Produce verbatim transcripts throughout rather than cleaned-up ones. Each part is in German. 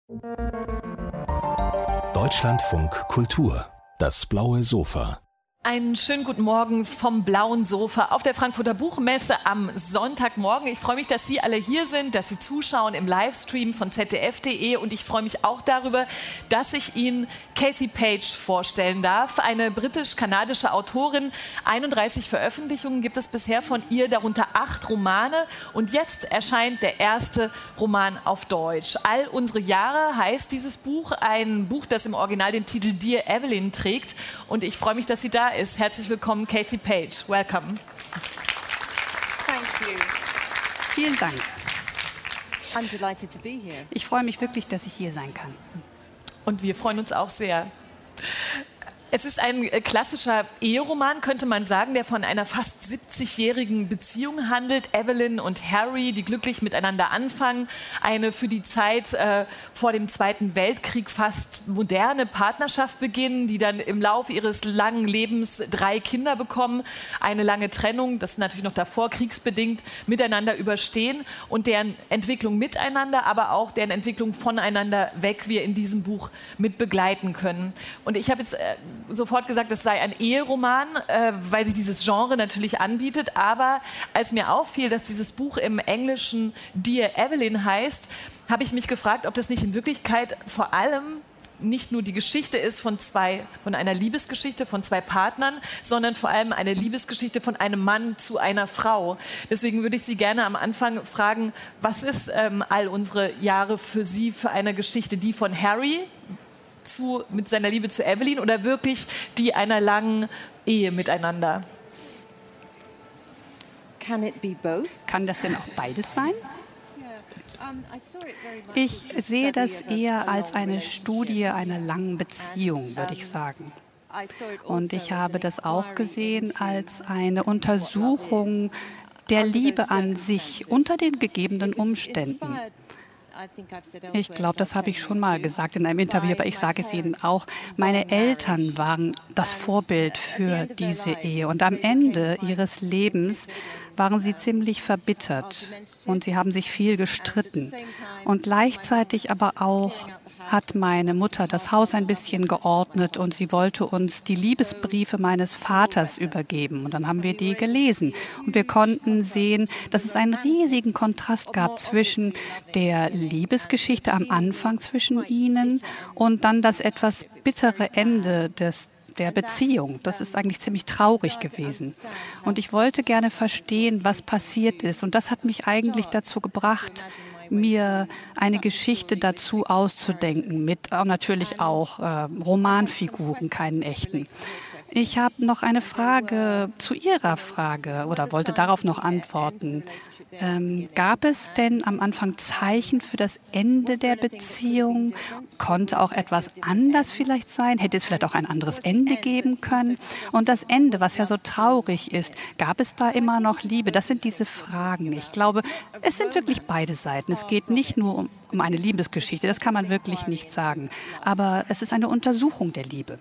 Deutschlandfunk Kultur, das blaue Sofa. Einen schönen guten Morgen vom blauen Sofa auf der Frankfurter Buchmesse am Sonntagmorgen. Ich freue mich, dass Sie alle hier sind, dass Sie zuschauen im Livestream von Z D F punkt de und ich freue mich auch darüber, dass ich Ihnen Kathy Page vorstellen darf, eine britisch-kanadische Autorin. einunddreißig Veröffentlichungen gibt es bisher von ihr, darunter acht Romane und jetzt erscheint der erste Roman auf Deutsch. All unsere Jahre heißt dieses Buch, ein Buch, das im Original den Titel Dear Evelyn trägt und ich freue mich, dass sie da ist. Herzlich willkommen, Kathy Page. Welcome. Thank you. Vielen Dank. I'm delighted to be here. Ich freue mich wirklich, dass ich hier sein kann. Und wir freuen uns auch sehr. Es ist ein klassischer Eheroman, könnte man sagen, der von einer fast siebzigjährigen Beziehung handelt. Evelyn und Harry, die glücklich miteinander anfangen. Eine für die Zeit äh, vor dem Zweiten Weltkrieg fast moderne Partnerschaft beginnen, die dann im Laufe ihres langen Lebens drei Kinder bekommen. Eine lange Trennung, das ist natürlich noch davor, kriegsbedingt, miteinander überstehen und deren Entwicklung miteinander, aber auch deren Entwicklung voneinander weg wir in diesem Buch mit begleiten können. Und ich habe jetzt äh, sofort gesagt, es sei ein Eheroman, äh, weil sich dieses Genre natürlich anbietet. Aber als mir auffiel, dass dieses Buch im Englischen Dear Evelyn heißt, habe ich mich gefragt, ob das nicht in Wirklichkeit vor allem nicht nur die Geschichte ist von zwei, von einer Liebesgeschichte von zwei Partnern, sondern vor allem eine Liebesgeschichte von einem Mann zu einer Frau. Deswegen würde ich Sie gerne am Anfang fragen, was ist ähm, all unsere Jahre für Sie für eine Geschichte, die von Harry Zu, mit seiner Liebe zu Evelyn oder wirklich die einer langen Ehe miteinander? Can it be both? Kann das denn auch beides sein? Ich sehe das eher als eine Studie einer langen Beziehung, würde ich sagen. Und ich habe das auch gesehen als eine Untersuchung der Liebe an sich unter den gegebenen Umständen. Ich glaube, das habe ich schon mal gesagt in einem Interview, aber ich sage es Ihnen auch. Meine Eltern waren das Vorbild für diese Ehe und am Ende ihres Lebens waren sie ziemlich verbittert und sie haben sich viel gestritten. Und gleichzeitig aber auch hat meine Mutter das Haus ein bisschen geordnet und sie wollte uns die Liebesbriefe meines Vaters übergeben. Und dann haben wir die gelesen. Und wir konnten sehen, dass es einen riesigen Kontrast gab zwischen der Liebesgeschichte am Anfang zwischen ihnen und dann das etwas bittere Ende des der Beziehung. Das ist eigentlich ziemlich traurig gewesen. Und ich wollte gerne verstehen, was passiert ist. Und das hat mich eigentlich dazu gebracht, mir eine Geschichte dazu auszudenken, mit natürlich auch äh, Romanfiguren, keinen echten. Ich habe noch eine Frage zu Ihrer Frage oder wollte darauf noch antworten. Ähm, gab es denn am Anfang Zeichen für das Ende der Beziehung? Konnte auch etwas anders vielleicht sein? Hätte es vielleicht auch ein anderes Ende geben können? Und das Ende, was ja so traurig ist, gab es da immer noch Liebe? Das sind diese Fragen. Ich glaube, es sind wirklich beide Seiten. Es geht nicht nur um, um eine Liebesgeschichte, das kann man wirklich nicht sagen. Aber es ist eine Untersuchung der Liebe.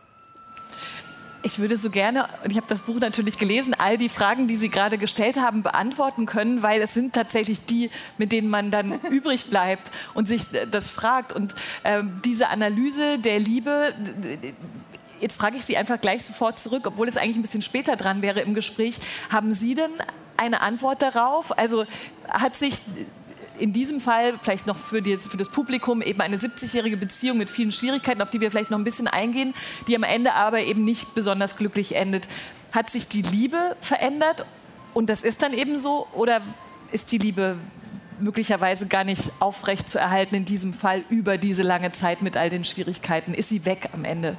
Ich würde so gerne, und ich habe das Buch natürlich gelesen, all die Fragen, die Sie gerade gestellt haben, beantworten können, weil es sind tatsächlich die, mit denen man dann übrig bleibt und sich das fragt. Und äh, diese Analyse der Liebe, jetzt frage ich Sie einfach gleich sofort zurück, obwohl es eigentlich ein bisschen später dran wäre im Gespräch. Haben Sie denn eine Antwort darauf? Also hat sich in diesem Fall vielleicht noch für, die, für das Publikum eben eine siebzigjährige Beziehung mit vielen Schwierigkeiten, auf die wir vielleicht noch ein bisschen eingehen, die am Ende aber eben nicht besonders glücklich endet. Hat sich die Liebe verändert und das ist dann eben so? Oder ist die Liebe möglicherweise gar nicht aufrecht zu erhalten in diesem Fall über diese lange Zeit mit all den Schwierigkeiten? Ist sie weg am Ende?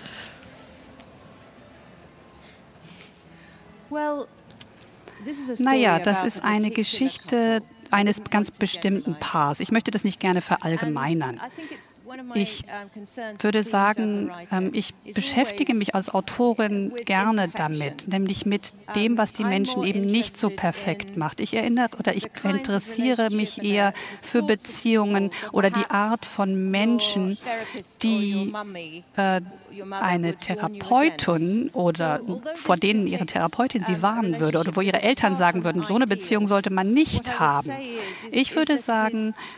Naja, das ist eine Geschichte eines ganz bestimmten Paars. Ich möchte das nicht gerne verallgemeinern. Ich würde sagen, ich beschäftige mich als Autorin gerne damit, nämlich mit dem, was die Menschen eben nicht so perfekt macht. Ich erinnere oder ich interessiere mich eher für Beziehungen oder die Art von Menschen, die äh, eine Therapeutin oder vor denen ihre Therapeutin sie warnen würde oder wo ihre Eltern sagen würden, so eine Beziehung sollte man nicht haben. Ich würde sagen,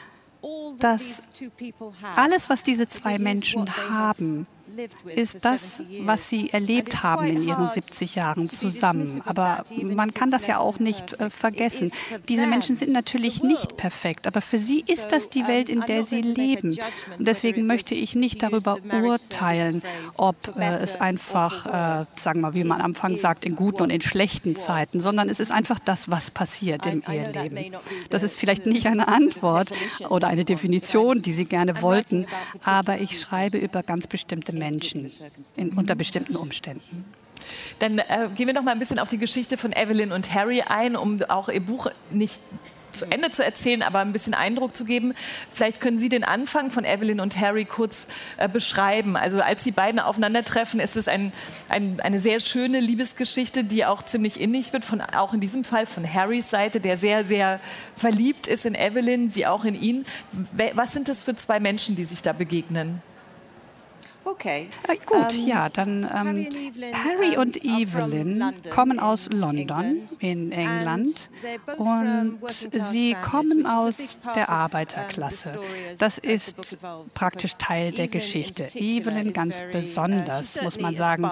dass alles, was diese zwei Menschen haben, ist das, was sie erlebt haben in ihren siebzig Jahren zusammen. Aber man kann das ja auch nicht äh, vergessen. Diese Menschen sind natürlich nicht perfekt, aber für sie ist das die Welt, in der sie leben. Und deswegen möchte ich nicht darüber urteilen, ob äh, es einfach, äh, sagen wir mal, wie man am Anfang sagt, in guten und in schlechten Zeiten, sondern es ist einfach das, was passiert im Eheleben. Das ist vielleicht nicht eine Antwort oder eine Definition, die Sie gerne wollten, aber ich schreibe über ganz bestimmte Menschen. Menschen in, unter bestimmten Umständen. Dann äh, gehen wir noch mal ein bisschen auf die Geschichte von Evelyn und Harry ein, um auch Ihr Buch nicht zu Ende zu erzählen, aber ein bisschen Eindruck zu geben. Vielleicht können Sie den Anfang von Evelyn und Harry kurz äh, beschreiben. Also als die beiden aufeinandertreffen, ist es ein, ein, eine sehr schöne Liebesgeschichte, die auch ziemlich innig wird, von, auch in diesem Fall von Harrys Seite, der sehr, sehr verliebt ist in Evelyn, sie auch in ihn. Was sind das für zwei Menschen, die sich da begegnen? Okay. Äh, gut, um, ja, dann ähm, Harry und Evelyn kommen aus London in England und sie kommen aus der Arbeiterklasse. Das ist praktisch Teil der Geschichte. Evelyn ganz besonders, muss man sagen,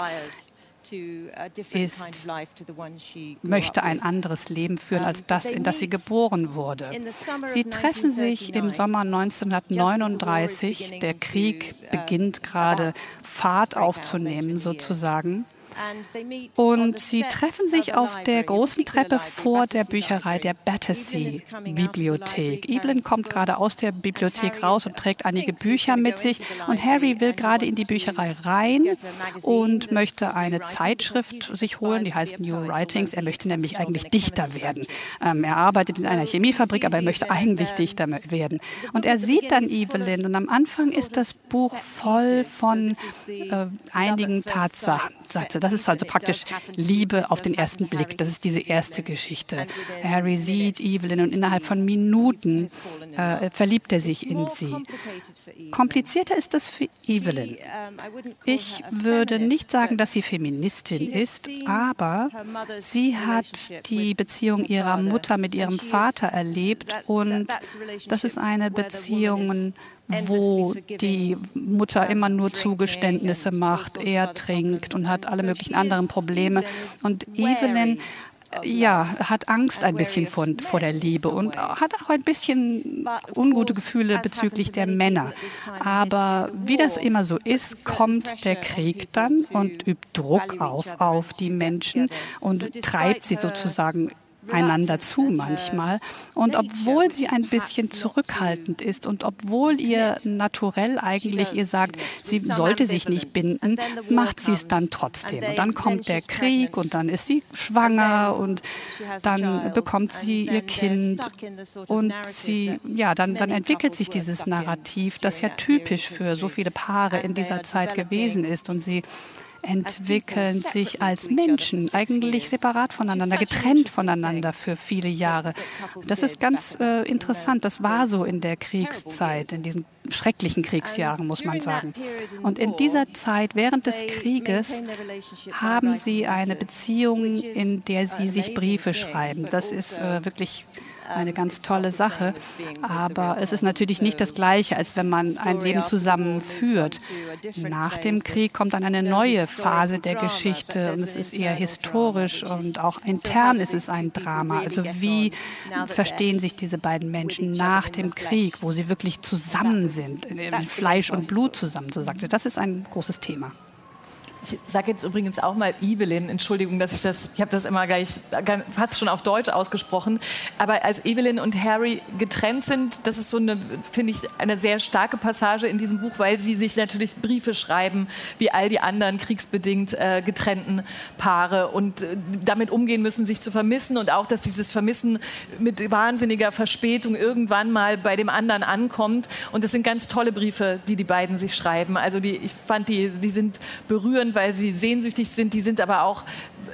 ist, möchte ein anderes Leben führen als das, in das sie geboren wurde. Sie treffen sich im Sommer neunzehnhundertneununddreißig. Der Krieg beginnt gerade Fahrt aufzunehmen, sozusagen. Und sie treffen sich auf der großen Treppe vor der Bücherei der Battersea-Bibliothek. Evelyn kommt gerade aus der Bibliothek raus und trägt einige Bücher mit sich. Und Harry will gerade in die Bücherei rein und möchte eine Zeitschrift sich holen, die heißt New Writings. Er möchte nämlich eigentlich Dichter werden. Ähm, er arbeitet in einer Chemiefabrik, aber er möchte eigentlich Dichter werden. Und er sieht dann Evelyn und am Anfang ist das Buch voll von äh, einigen Tatsachen. Das ist also praktisch Liebe auf den ersten Blick. Das ist diese erste Geschichte. Harry sieht Evelyn und innerhalb von Minuten äh, verliebt er sich in sie. Komplizierter ist das für Evelyn. Ich würde nicht sagen, dass sie Feministin ist, aber sie hat die Beziehung ihrer Mutter mit ihrem Vater erlebt und das ist eine Beziehung, wo die Mutter immer nur Zugeständnisse macht, er trinkt und hat alle möglichen anderen Probleme. Und Evelyn ja, hat Angst ein bisschen von, vor der Liebe und hat auch ein bisschen ungute Gefühle bezüglich der Männer. Aber wie das immer so ist, kommt der Krieg dann und übt Druck auf, auf die Menschen und treibt sie sozusagen einander zu manchmal. Und obwohl sie ein bisschen zurückhaltend ist und obwohl ihr Naturell eigentlich ihr sagt, sie sollte sich nicht binden, macht sie es dann trotzdem. Und dann kommt der Krieg und dann ist sie schwanger und dann bekommt sie ihr Kind und sie, ja, dann, dann entwickelt sich dieses Narrativ, das ja typisch für so viele Paare in dieser Zeit gewesen ist. Und sie entwickeln sich als Menschen, eigentlich separat voneinander, getrennt voneinander für viele Jahre. Das ist ganz äh, interessant. Das war so in der Kriegszeit, in diesen schrecklichen Kriegsjahren, muss man sagen. Und in dieser Zeit, während des Krieges, haben sie eine Beziehung, in der sie sich Briefe schreiben. Das ist äh, wirklich eine ganz tolle Sache, aber es ist natürlich nicht das Gleiche, als wenn man ein Leben zusammen führt. Nach dem Krieg kommt dann eine neue Phase der Geschichte und es ist eher historisch und auch intern ist es ein Drama. Also wie verstehen sich diese beiden Menschen nach dem Krieg, wo sie wirklich zusammen sind, in Fleisch und Blut zusammen, so sagte. Das ist ein großes Thema. Ich sage jetzt übrigens auch mal Evelyn, Entschuldigung, dass ich das, ich habe das immer gleich fast schon auf Deutsch ausgesprochen, aber als Evelyn und Harry getrennt sind, das ist so eine, finde ich, eine sehr starke Passage in diesem Buch, weil sie sich natürlich Briefe schreiben, wie all die anderen kriegsbedingt äh, getrennten Paare und äh, damit umgehen müssen, sich zu vermissen und auch, dass dieses Vermissen mit wahnsinniger Verspätung irgendwann mal bei dem anderen ankommt und es sind ganz tolle Briefe, die die beiden sich schreiben, also die, ich fand, die, die sind berührend, weil sie sehnsüchtig sind, die sind aber auch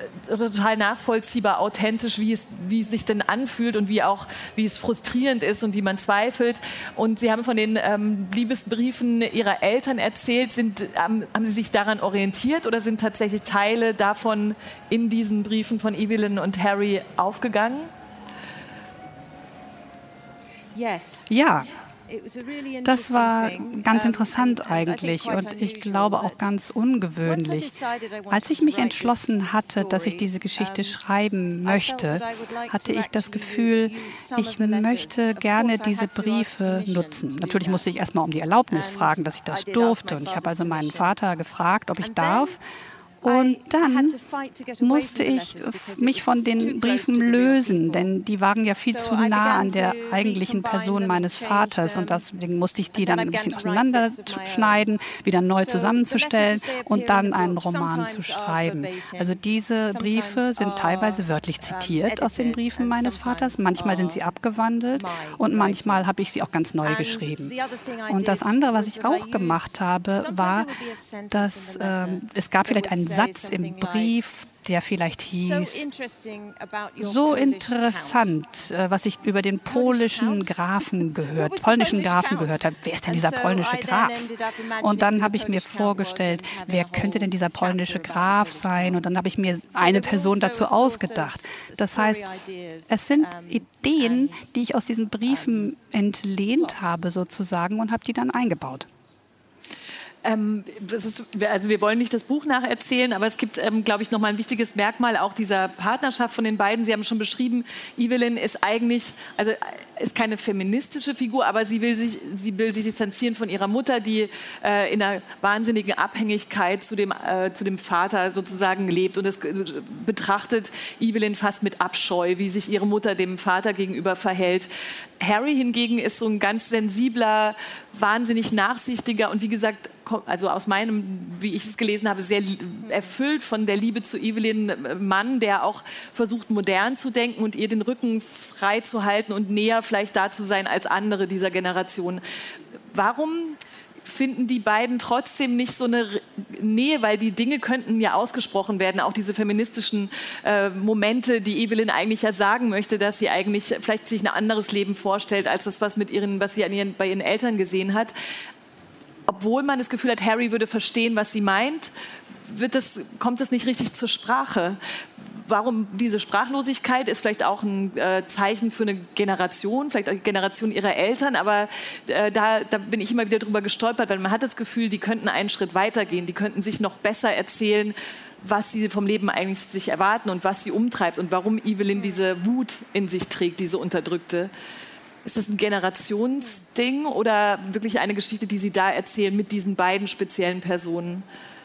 total nachvollziehbar, authentisch, wie es, wie es sich denn anfühlt und wie auch, wie es frustrierend ist und wie man zweifelt. Und Sie haben von den ähm, Liebesbriefen Ihrer Eltern erzählt. Sind, ähm, haben Sie sich daran orientiert oder sind tatsächlich Teile davon in diesen Briefen von Evelyn und Harry aufgegangen? Ja. Das war ganz interessant eigentlich und ich glaube auch ganz ungewöhnlich. Als ich mich entschlossen hatte, dass ich diese Geschichte schreiben möchte, hatte ich das Gefühl, ich möchte gerne diese Briefe nutzen. Natürlich musste ich erstmal um die Erlaubnis fragen, dass ich das durfte. Und ich habe also meinen Vater gefragt, ob ich darf. Und dann musste ich mich von den Briefen lösen, denn die waren ja viel zu nah an der eigentlichen Person meines Vaters. Und deswegen musste ich die dann ein bisschen auseinanderschneiden, wieder neu zusammenzustellen und dann einen Roman zu schreiben. Also diese Briefe sind teilweise wörtlich zitiert aus den Briefen meines Vaters. Manchmal sind sie abgewandelt und manchmal habe ich sie auch ganz neu geschrieben. Und das andere, was ich auch gemacht habe, war, dass äh, es gab vielleicht einen Satz im Brief, der vielleicht hieß, so interessant, was ich über den polnischen Grafen gehört, polnischen Grafen gehört habe. Wer ist denn dieser polnische Graf? Und dann habe ich mir vorgestellt, wer könnte denn dieser polnische Graf sein? Und dann habe ich mir eine Person dazu ausgedacht. Das heißt, es sind Ideen, die ich aus diesen Briefen entlehnt habe sozusagen und habe die dann eingebaut. Ähm, das ist, also wir wollen nicht das Buch nacherzählen, aber es gibt, ähm, glaube ich, noch mal ein wichtiges Merkmal auch dieser Partnerschaft von den beiden. Sie haben schon beschrieben, Evelyn ist eigentlich, also ist keine feministische Figur, aber sie will sich, sie will sich distanzieren von ihrer Mutter, die äh, in einer wahnsinnigen Abhängigkeit zu dem, äh, zu dem Vater sozusagen lebt. Und es betrachtet Evelyn fast mit Abscheu, wie sich ihre Mutter dem Vater gegenüber verhält. Harry hingegen ist so ein ganz sensibler, wahnsinnig nachsichtiger und wie gesagt, also aus meinem, wie ich es gelesen habe, sehr erfüllt von der Liebe zu Evelyn Mann, der auch versucht, modern zu denken und ihr den Rücken frei zu halten und näher vielleicht da zu sein als andere dieser Generation. Warum finden die beiden trotzdem nicht so eine Nähe, weil die Dinge könnten ja ausgesprochen werden, auch diese feministischen äh, Momente, die Evelyn eigentlich ja sagen möchte, dass sie eigentlich vielleicht sich ein anderes Leben vorstellt, als das, was, mit ihren, was sie an ihren, bei ihren Eltern gesehen hat. Obwohl man das Gefühl hat, Harry würde verstehen, was sie meint, wird das, kommt es nicht richtig zur Sprache. Warum diese Sprachlosigkeit ist vielleicht auch ein äh, Zeichen für eine Generation, vielleicht auch die Generation ihrer Eltern, aber äh, da, da bin ich immer wieder drüber gestolpert, weil man hat das Gefühl, die könnten einen Schritt weitergehen, die könnten sich noch besser erzählen, was sie vom Leben eigentlich sich erwarten und was sie umtreibt und warum Evelyn diese Wut in sich trägt, diese unterdrückte. Ist das ein Generationsding oder wirklich eine Geschichte, die Sie da erzählen mit diesen beiden speziellen Personen?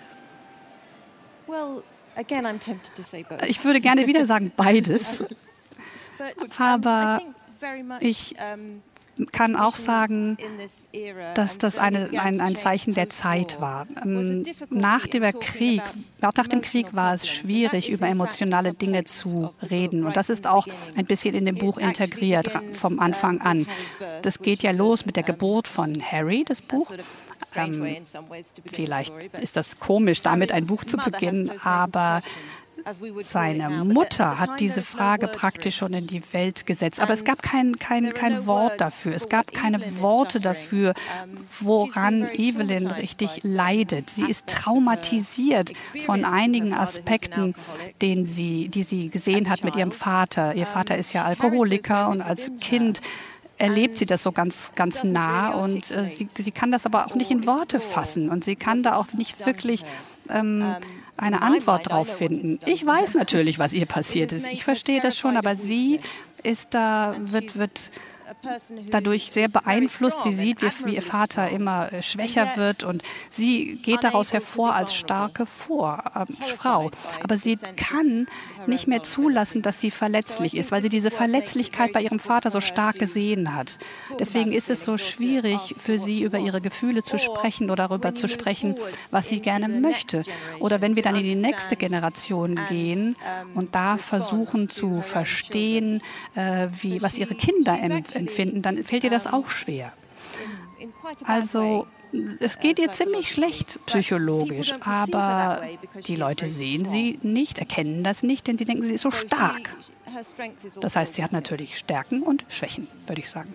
Ich würde gerne wieder sagen beides, aber ich kann auch sagen, dass das eine, ein, ein Zeichen der Zeit war. Nach dem Krieg, nach dem Krieg war es schwierig, über emotionale Dinge zu reden. Und das ist auch ein bisschen in dem Buch integriert vom Anfang an. Das geht ja los mit der Geburt von Harry, das Buch. Ähm, vielleicht ist das komisch, damit ein Buch zu beginnen, aber seine Mutter hat diese Frage praktisch schon in die Welt gesetzt. Aber es gab kein, kein, kein Wort dafür. Es gab keine Worte dafür, woran Evelyn richtig leidet. Sie ist traumatisiert von einigen Aspekten, den sie, die sie gesehen hat mit ihrem Vater. Ihr Vater ist ja Alkoholiker und als Kind erlebt sie das so ganz, ganz nah und äh, sie, sie kann das aber auch nicht in Worte fassen und sie kann da auch nicht wirklich ähm, eine Antwort drauf finden. Ich weiß natürlich, was ihr passiert ist. Ich verstehe das schon, aber sie ist da, wird, wird dadurch sehr beeinflusst. Sie sieht, wie, wie ihr Vater immer schwächer wird und sie geht daraus hervor als starke Vor, äh, Frau. Aber sie kann nicht mehr zulassen, dass sie verletzlich ist, weil sie diese Verletzlichkeit bei ihrem Vater so stark gesehen hat. Deswegen ist es so schwierig für sie, über ihre Gefühle zu sprechen oder darüber zu sprechen, was sie gerne möchte. Oder wenn wir dann in die nächste Generation gehen und da versuchen zu verstehen, äh, wie, was ihre Kinder empfinden, finden, dann fällt ihr das auch schwer. Also es geht ihr ziemlich schlecht psychologisch, aber die Leute sehen sie nicht, erkennen das nicht, denn sie denken, sie ist so stark. Das heißt, sie hat natürlich Stärken und Schwächen, würde ich sagen.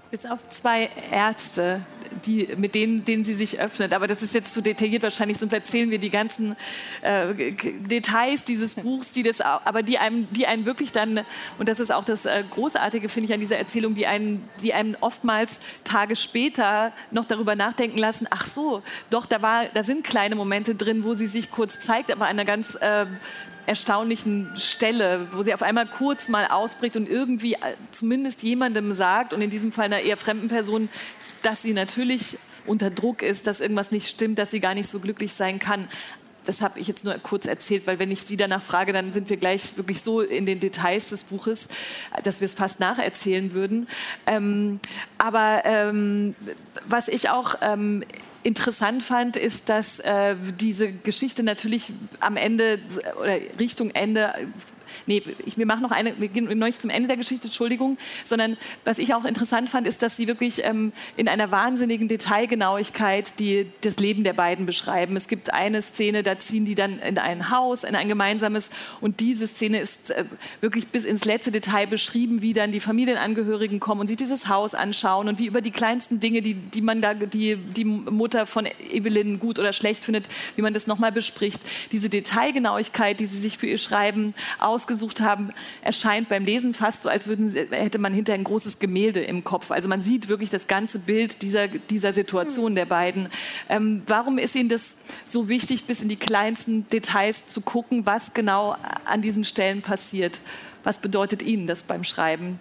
Bis auf zwei Ärzte, die, mit denen, denen sie sich öffnet. Aber das ist jetzt zu detailliert wahrscheinlich, sonst erzählen wir die ganzen äh, Details dieses Buchs, die das, aber die einem, die einen wirklich dann, und das ist auch das äh, Großartige, finde ich, an dieser Erzählung, die einen, die einen oftmals Tage später noch darüber nachdenken lassen, ach so, doch, da, war, da sind kleine Momente drin, wo sie sich kurz zeigt, aber an einer ganz äh, erstaunlichen Stelle, wo sie auf einmal kurz mal ausbricht und irgendwie zumindest jemandem sagt, und in diesem Fall einer eher fremden Person, dass sie natürlich unter Druck ist, dass irgendwas nicht stimmt, dass sie gar nicht so glücklich sein kann. Das habe ich jetzt nur kurz erzählt, weil wenn ich Sie danach frage, dann sind wir gleich wirklich so in den Details des Buches, dass wir es fast nacherzählen würden. Ähm, aber ähm, was ich auch ähm, interessant fand, ist, dass äh, diese Geschichte natürlich am Ende oder Richtung Ende, nee, ich, wir machen noch eine, wir gehen noch nicht zum Ende der Geschichte, Entschuldigung, sondern was ich auch interessant fand, ist, dass sie wirklich ähm, in einer wahnsinnigen Detailgenauigkeit die, das Leben der beiden beschreiben. Es gibt eine Szene, da ziehen die dann in ein Haus, in ein gemeinsames, und diese Szene ist äh, wirklich bis ins letzte Detail beschrieben, wie dann die Familienangehörigen kommen und sich dieses Haus anschauen und wie über die kleinsten Dinge, die, die man da, die, die Mutter von Evelyn gut oder schlecht findet, wie man das nochmal bespricht. Diese Detailgenauigkeit, die sie sich für ihr Schreiben ausgesucht haben, erscheint beim Lesen fast so, als würden sie, hätte man hinter ein großes Gemälde im Kopf. Also man sieht wirklich das ganze Bild dieser, dieser Situation der beiden. Ähm, warum ist Ihnen das so wichtig, bis in die kleinsten Details zu gucken, was genau an diesen Stellen passiert? Was bedeutet Ihnen das beim Schreiben?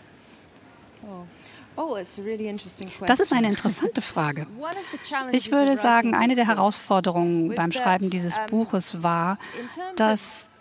Das ist eine interessante Frage. Ich würde sagen, eine der Herausforderungen beim Schreiben dieses Buches war, dass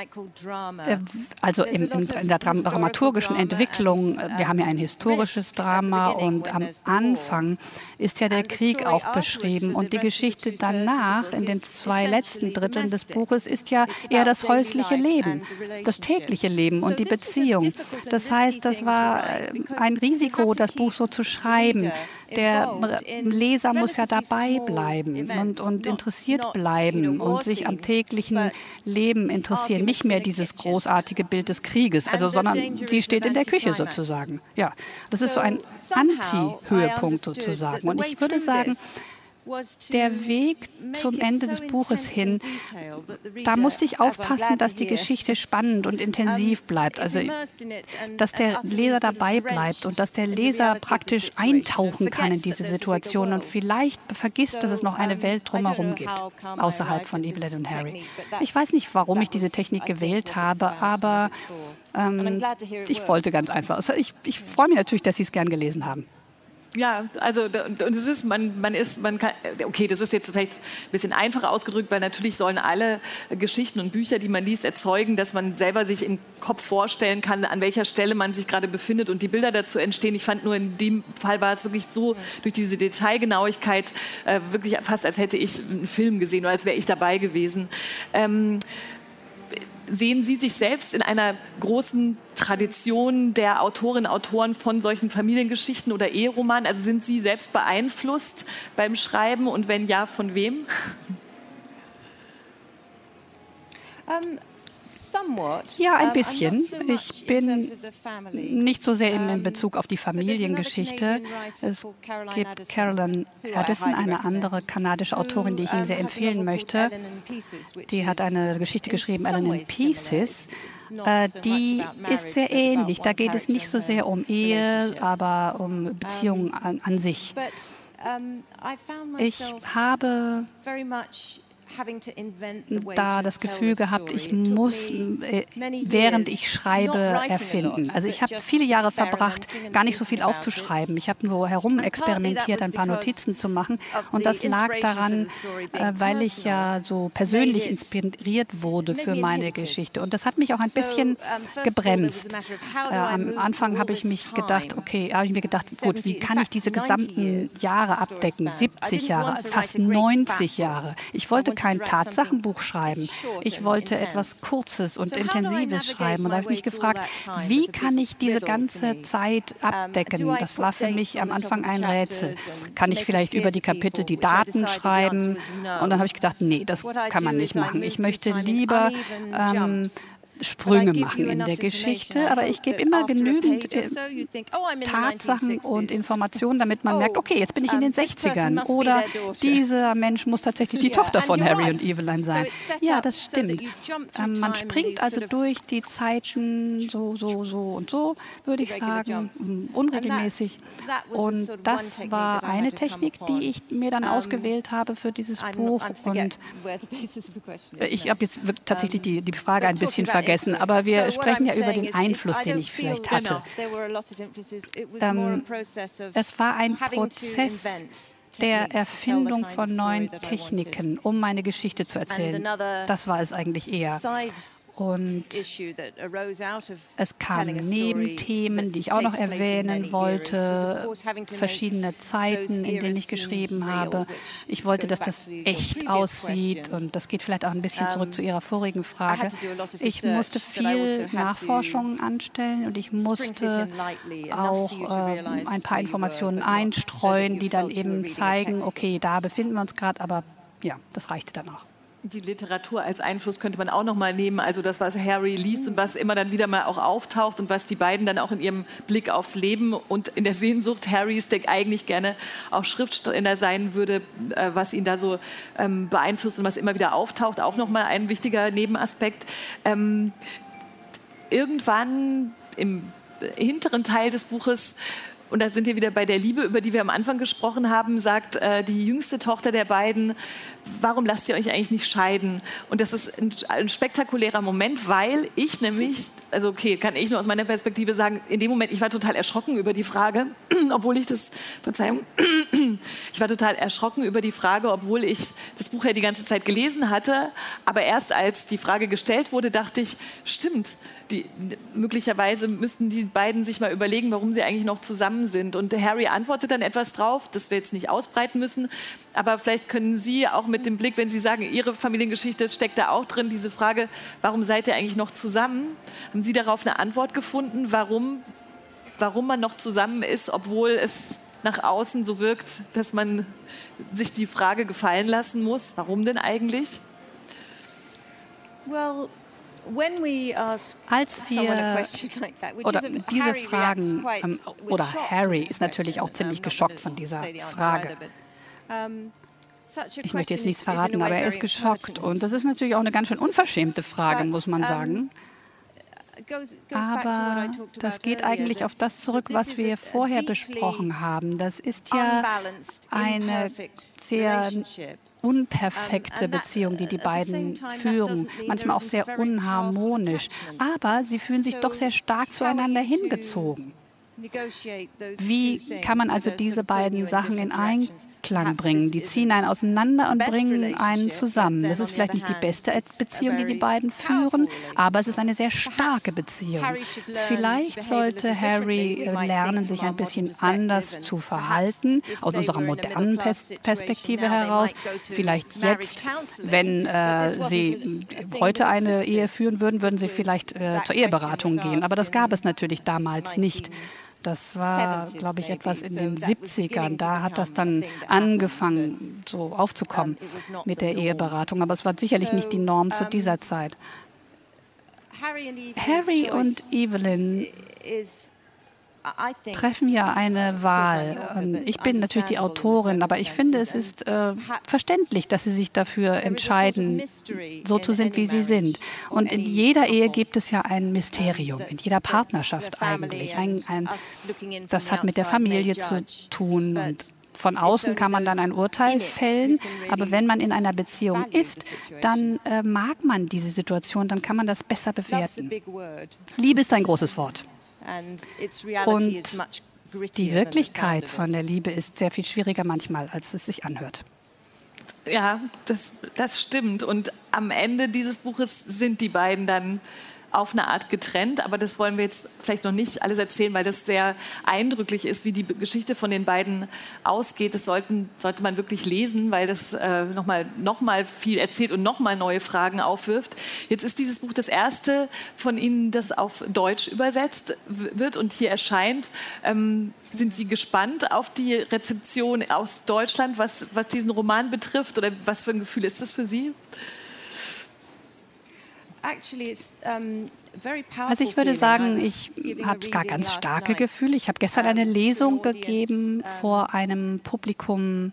also in, in der dramaturgischen Entwicklung, wir haben ja ein historisches Drama und am Anfang ist ja der Krieg auch beschrieben und die Geschichte danach, in den zwei letzten Dritteln des Buches, ist ja eher das häusliche Leben, das tägliche Leben und die Beziehung. Das heißt, das war ein Risiko, das Buch so zu schreiben. Der Leser muss ja dabei bleiben und, und interessiert bleiben und sich am täglichen Leben interessieren. Nicht mehr dieses großartige Bild des Krieges, also, sondern sie steht in der Küche sozusagen. Ja, das ist so ein Anti-Höhepunkt sozusagen. Und ich würde sagen, der Weg zum Ende des Buches hin, da musste ich aufpassen, dass die Geschichte spannend und intensiv bleibt. Also, dass der Leser dabei bleibt und dass der Leser praktisch eintauchen kann in diese Situation und vielleicht vergisst, dass es noch eine Welt drumherum gibt, außerhalb von Evelyn und Harry. Ich weiß nicht, warum ich diese Technik gewählt habe, aber ähm, ich wollte ganz einfach. Also ich, ich freue mich natürlich, dass Sie es gern gelesen haben. Ja, also und es ist, man, man ist, man kann, okay, das ist jetzt vielleicht ein bisschen einfacher ausgedrückt, weil natürlich sollen alle Geschichten und Bücher, die man liest, erzeugen, dass man selber sich im Kopf vorstellen kann, an welcher Stelle man sich gerade befindet und die Bilder dazu entstehen. Ich fand nur in dem Fall war es wirklich so, durch diese Detailgenauigkeit, äh, wirklich fast als hätte ich einen Film gesehen oder als wäre ich dabei gewesen. Ähm, Sehen Sie sich selbst in einer großen Tradition der Autorinnen und Autoren von solchen Familiengeschichten oder Eheromanen? Also sind Sie selbst beeinflusst beim Schreiben und wenn ja, von wem? Um, Ja, ein bisschen. Ich bin nicht so sehr in Bezug auf die Familiengeschichte. Es gibt Carolyn Addison, eine andere kanadische Autorin, die ich Ihnen sehr empfehlen möchte. Die hat eine Geschichte geschrieben, Ellen in Pieces. Die ist sehr ähnlich. Da geht es nicht so sehr um Ehe, aber um Beziehungen an, an sich. Ich habe da das Gefühl gehabt, ich muss, äh, während ich schreibe, erfinden. Also ich habe viele Jahre verbracht, gar nicht so viel aufzuschreiben. Ich habe nur herumexperimentiert, ein paar Notizen zu machen. Und das lag daran, äh, weil ich ja so persönlich inspiriert wurde für meine Geschichte. Und das hat mich auch ein bisschen gebremst. Äh, am Anfang habe ich mich gedacht, okay, habe ich mir gedacht, gut, wie kann ich diese gesamten Jahre abdecken? siebzig Jahre, fast neunzig Jahre. Ich wollte kein Tatsachenbuch schreiben. Ich wollte etwas Kurzes und Intensives schreiben. Und da habe ich mich gefragt, wie kann ich diese ganze Zeit abdecken? Das war für mich am Anfang ein Rätsel. Kann ich vielleicht über die Kapitel die Daten schreiben? Und dann habe ich gedacht, nee, das kann man nicht machen. Ich möchte lieber ähm, Sprünge machen in der Geschichte, aber ich gebe immer genügend äh, Tatsachen und Informationen, damit man merkt, okay, jetzt bin ich in den sechzigern oder dieser Mensch muss tatsächlich die Tochter von Harry und Evelyn sein. Ja, das stimmt. Ähm, man springt also durch die Zeiten so, so, so und so, würde ich sagen, unregelmäßig. Und das war eine Technik, die ich mir dann ausgewählt habe für dieses Buch. Und ich habe jetzt tatsächlich die, die Frage ein bisschen vergessen. Aber wir sprechen ja über den Einfluss, den ich vielleicht hatte. Ähm, es war ein Prozess der Erfindung von neuen Techniken, um meine Geschichte zu erzählen. Das war es eigentlich eher. Und es kamen Nebenthemen, die ich auch noch erwähnen wollte, verschiedene Zeiten, in denen ich geschrieben habe. Ich wollte, dass das echt aussieht und das geht vielleicht auch ein bisschen zurück zu Ihrer vorigen Frage. Ich musste viel Nachforschung anstellen und ich musste auch äh, ein paar Informationen einstreuen, die dann eben zeigen, okay, da befinden wir uns gerade, aber ja, das reichte dann auch. Die Literatur als Einfluss könnte man auch noch mal nehmen, also das, was Harry liest und was immer dann wieder mal auch auftaucht und was die beiden dann auch in ihrem Blick aufs Leben und in der Sehnsucht Harrys, der eigentlich gerne auch Schriftsteller sein würde, äh, was ihn da so ähm, beeinflusst und was immer wieder auftaucht, auch noch mal ein wichtiger Nebenaspekt. Ähm, irgendwann im hinteren Teil des Buches, und da sind wir wieder bei der Liebe, über die wir am Anfang gesprochen haben, sagt äh, die jüngste Tochter der beiden, warum lasst ihr euch eigentlich nicht scheiden? Und das ist ein, ein spektakulärer Moment, weil ich nämlich, also okay, kann ich nur aus meiner Perspektive sagen, in dem Moment, ich war total erschrocken über die Frage, obwohl ich das, Verzeihung, ich war total erschrocken über die Frage, obwohl ich das Buch ja die ganze Zeit gelesen hatte, aber erst als die Frage gestellt wurde, dachte ich, stimmt, die, möglicherweise müssten die beiden sich mal überlegen, warum sie eigentlich noch zusammen sind. Und Harry antwortet dann etwas drauf, das wir jetzt nicht ausbreiten müssen, aber vielleicht können Sie auch mit dem Blick, wenn Sie sagen, Ihre Familiengeschichte steckt da auch drin, diese Frage, warum seid ihr eigentlich noch zusammen? Haben Sie darauf eine Antwort gefunden, warum, warum man noch zusammen ist, obwohl es nach außen so wirkt, dass man sich die Frage gefallen lassen muss? Warum denn eigentlich? Well, als wir, oder diese Fragen, ähm, oder Harry ist natürlich auch ziemlich geschockt von dieser Frage. Ich möchte jetzt nichts verraten, aber er ist geschockt. Und das ist natürlich auch eine ganz schön unverschämte Frage, muss man sagen. Aber das geht eigentlich auf das zurück, was wir vorher besprochen haben. Das ist ja eine sehr unperfekte Beziehung, die die beiden führen, manchmal auch sehr unharmonisch. Aber sie fühlen sich doch sehr stark zueinander hingezogen. Wie kann man also diese beiden Sachen in Einklang bringen? Die ziehen einen auseinander und bringen einen zusammen. Das ist vielleicht nicht die beste Beziehung, die die beiden führen, aber es ist eine sehr starke Beziehung. Vielleicht sollte Harry lernen, sich ein bisschen anders zu verhalten, aus unserer modernen Pers Perspektive heraus. Vielleicht jetzt, wenn äh, sie heute eine Ehe führen würden, würden sie vielleicht äh, zur Eheberatung gehen. Aber das gab es natürlich damals nicht. Das war, glaube ich, etwas in den siebzigern. Da hat das dann angefangen, so aufzukommen mit der Eheberatung. Aber es war sicherlich nicht die Norm zu dieser Zeit. Harry und Evelyn treffen ja eine Wahl. Ich bin natürlich die Autorin, aber ich finde, es ist äh, verständlich, dass sie sich dafür entscheiden, so zu sind, wie sie sind. Und in jeder Ehe gibt es ja ein Mysterium, in jeder Partnerschaft eigentlich. Ein, ein, das hat mit der Familie zu tun und von außen kann man dann ein Urteil fällen, aber wenn man in einer Beziehung ist, dann äh, mag man diese Situation, dann kann man das besser bewerten. Liebe ist ein großes Wort. Und die Wirklichkeit von der Liebe ist sehr viel schwieriger manchmal, als es sich anhört. Ja, das, das stimmt. Und am Ende dieses Buches sind die beiden dann auf eine Art getrennt, aber das wollen wir jetzt vielleicht noch nicht alles erzählen, weil das sehr eindrücklich ist, wie die Geschichte von den beiden ausgeht. Das sollten, sollte man wirklich lesen, weil das äh, nochmal noch mal viel erzählt und nochmal neue Fragen aufwirft. Jetzt ist dieses Buch das erste von Ihnen, das auf Deutsch übersetzt wird und hier erscheint. Ähm, sind Sie gespannt auf die Rezeption aus Deutschland, was, was diesen Roman betrifft, oder was für ein Gefühl ist das für Sie? Also ich würde sagen, ich habe gar ganz starke Gefühle. Ich habe gestern eine Lesung gegeben vor einem Publikum,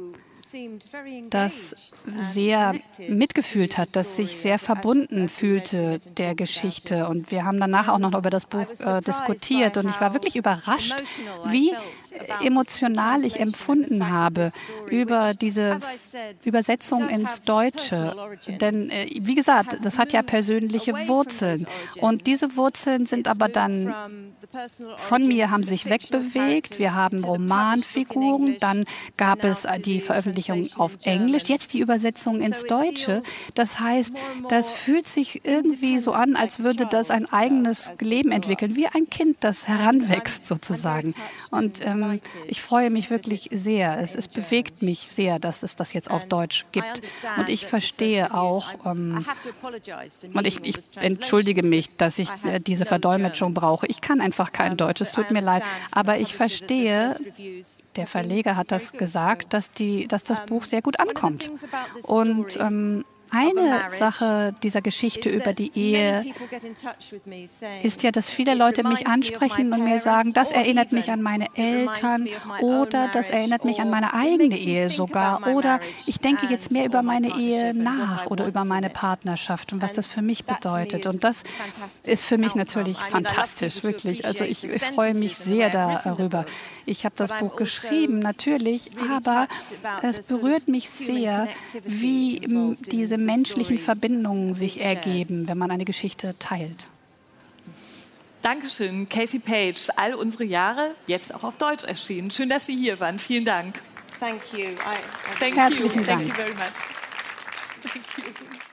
das sehr mitgefühlt hat, das sich sehr verbunden fühlte der Geschichte. Und wir haben danach auch noch über das Buch äh, diskutiert. Und ich war wirklich überrascht, wie emotional ich empfunden habe über diese Übersetzung ins Deutsche. Denn, äh, wie gesagt, das hat ja persönliche Wurzeln. Und diese Wurzeln sind aber dann von mir, haben sich wegbewegt. Wir haben Romanfiguren, dann gab es die Veröffentlichung auf Englisch, jetzt die Übersetzung ins Deutsche. Das heißt, das fühlt sich irgendwie so an, als würde das ein eigenes Leben entwickeln, wie ein Kind, das heranwächst sozusagen. Und ähm, ich freue mich wirklich sehr. Es, es bewegt mich sehr, dass es das jetzt auf Deutsch gibt. Und ich verstehe auch, ähm, und ich, ich entschuldige mich, dass ich äh, diese Verdolmetschung brauche. Ich kann einfach kein Deutsch, es tut mir leid. Aber ich verstehe, der Verleger hat das gesagt, dass, die, dass das Buch sehr gut ankommt. Und ähm, eine Sache dieser Geschichte über die Ehe ist ja, dass viele Leute mich ansprechen und mir sagen, das erinnert mich an meine Eltern oder das erinnert mich an meine eigene Ehe sogar oder ich denke jetzt mehr über meine Ehe nach oder über meine Partnerschaft und was das für mich bedeutet. Und das ist für mich natürlich fantastisch, wirklich. Also ich, ich freue mich sehr darüber. Ich habe das Buch geschrieben, natürlich, aber es berührt mich sehr, wie diese menschlichen Verbindungen sich ergeben, wenn man eine Geschichte teilt. Dankeschön, Kathy Page. All unsere Jahre, jetzt auch auf Deutsch erschienen. Schön, dass Sie hier waren. Vielen Dank. Thank you. I, I Thank Herzlichen you. Dank. Thank you very much. Thank you.